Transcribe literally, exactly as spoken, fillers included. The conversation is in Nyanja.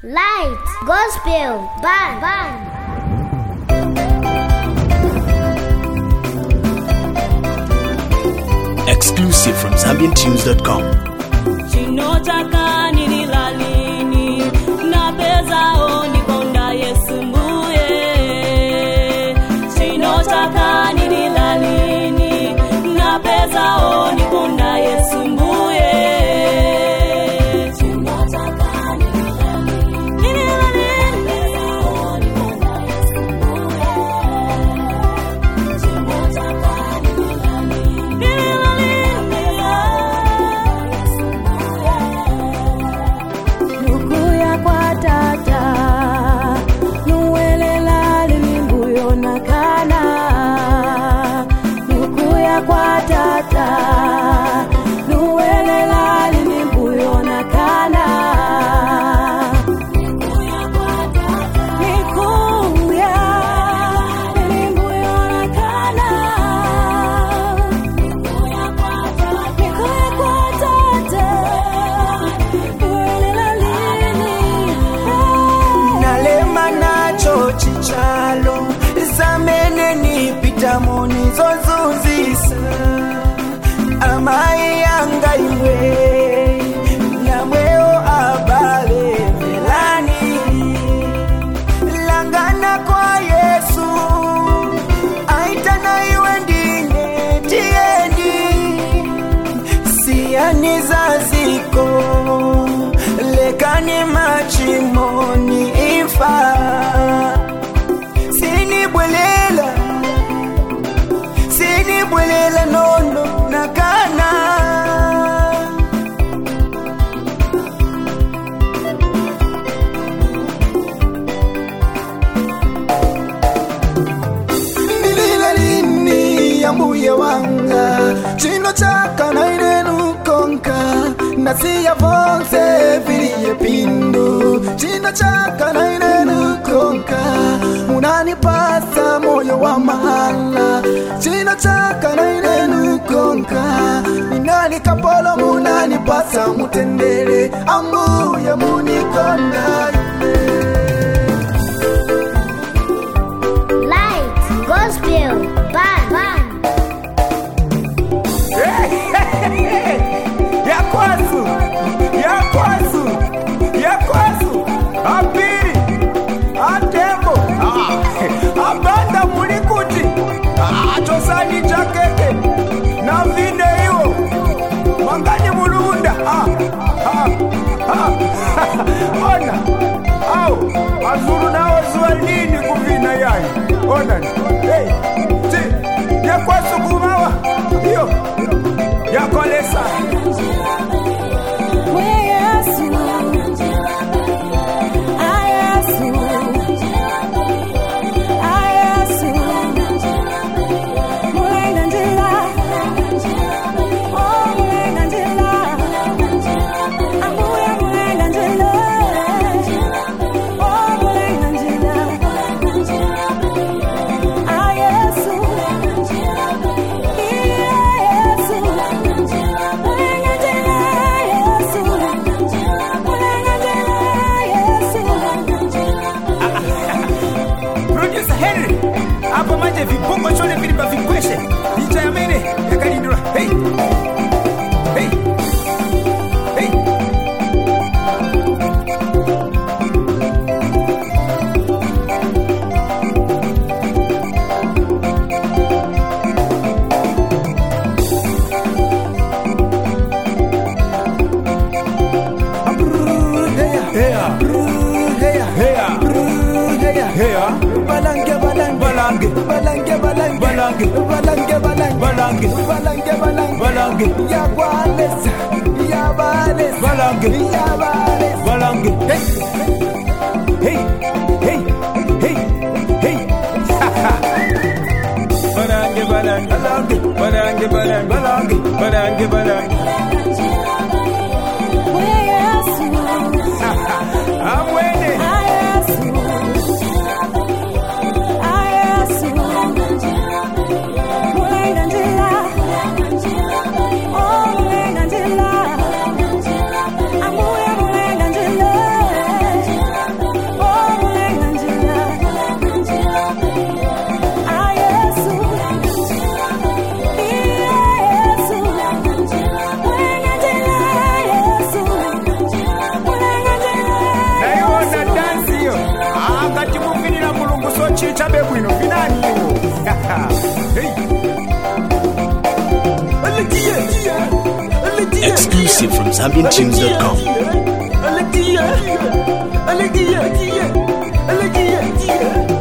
Light, gospel, bang, bang. Exclusive from Zambian Tunes dot com. Chinotaka nililalini na peza oni konda Yesu mbuye. Chinotaka nililalini na peza oni konda Yesu mbuye. Amai yanga iwe na mweo abale melani langana kwa Yesu aitana iwe ndine tiendi siani zaziko lekani machimoni ifa sini bwelela sini bwelela nono nakana nililalini ya mbuye wanga chino chaka na inenu konka nasi ya vonse viliye pindu chino chaka na inenu konka munani pasa moyo wa mahala chino chaka na inenu konka ninani kapolo munani pasa mutendere ambu ya munikonda Light, gospel, bang, bang. ya kwasu ya kwasu ya kwasu apiri atembo abanda mulikuti atosani chakeke na vine hiyo mangani mulunda ona au azuru nao zwalini kuvina yayi ona hey ti ya kwasu kumawa hiyo ya kolesa vibongo chole vili bavikweshe licha ya mene yakalindura hey hey hey balange balange balange balange balange balange balange balange balange balange balange ya balesa ya balesa balange ya balesa balange hey hey hey hey balange balange balange balange balange balange balange amwene I'm Zambian Tunes dot com. Alagia, alagia, alagia, alagia.